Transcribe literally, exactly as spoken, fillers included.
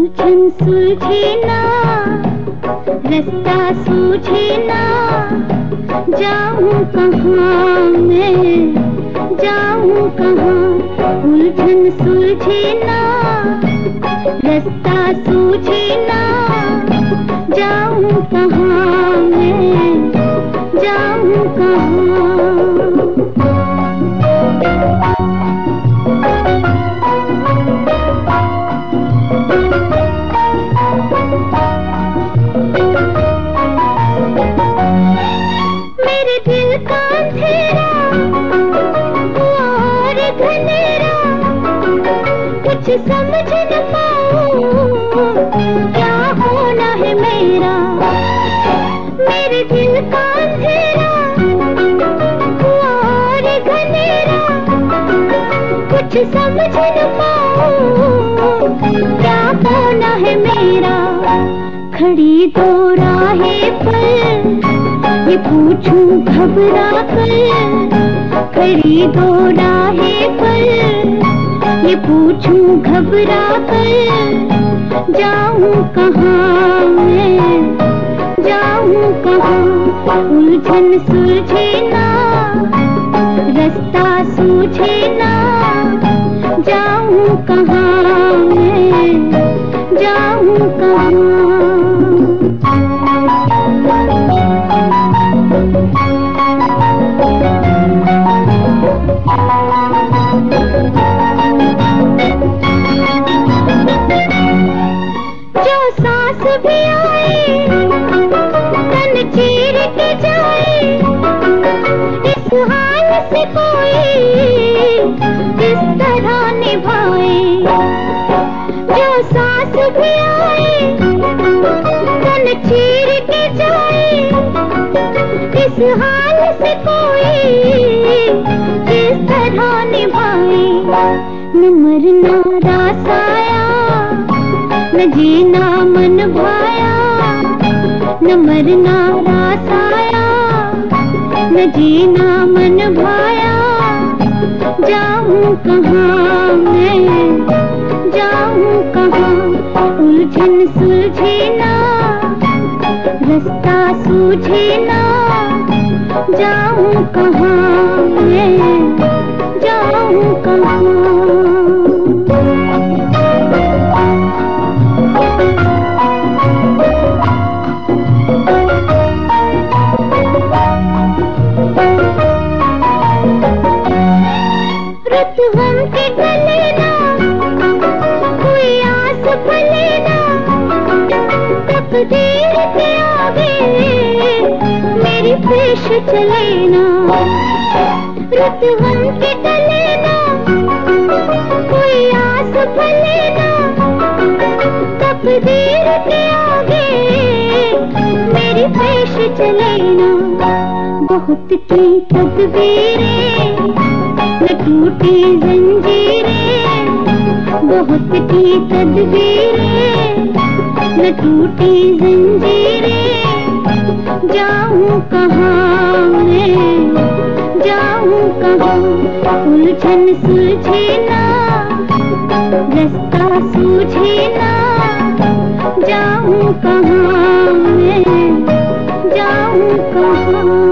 उलझन सुलझे ना, रास्ता सूझे ना, जाऊं कहाँ मैं, जाऊं कहाँ। उलझन सुलझे ना, रास्ता सूझे ना, जाऊं कहाँ मैं, जाऊं कहाँ। मेरे दिल का अंधेरा और घनेरा, कुछ समझ न पाऊं क्या होना है मेरा। मेरे दिल का अंधेरा और घनेरा, कुछ समझ न पाऊं क्या होना है मेरा। खड़ी दो राहें पर ये पूछूं घबरा कर, खड़ी दो राहें पर ये पूछूं घबरा कर, जाऊं कहाँ मैं, जाऊं कहाँ। उलझन सुलझे ना, रास्ता सूझे ना, जाऊं कहाँ मैं, जाऊं कहाँ। जो सांस भी आए तन चीर के जाए, इस हाल से कोई किस तरह निभाए। जो सांस भी आए तन चीर के जाए, इस हाल से कोई किस तरह निभाए। न मरना रास आया, न जीना मन भाया, न मरना रास आया, न जीना मन भाया, जाऊं कहाँ मैं, जाऊं कहाँ। उलझन सुलझे ना, रास्ता सूझे ना, जाऊं कहाँ मैं, जाऊं कहाँ। रुत हम के गले ना, कोई आस भले ना, तकदीर के आगे मेरी पेश चले ना। रुत हम के गले ना, कोई आस भले ना, तकदीर के आगे मेरी पेश चले ना। बहुत की तकदीरें न टूटी जंजीरें, बहुत की तदबीरें न टूटी जंजीरें, जाऊं कहाँ मैं, जाऊं कहाँ। उलझन सुलझे ना, रास्ता सूझे ना, जाऊं कहाँ मैं, जाऊं कहाँ।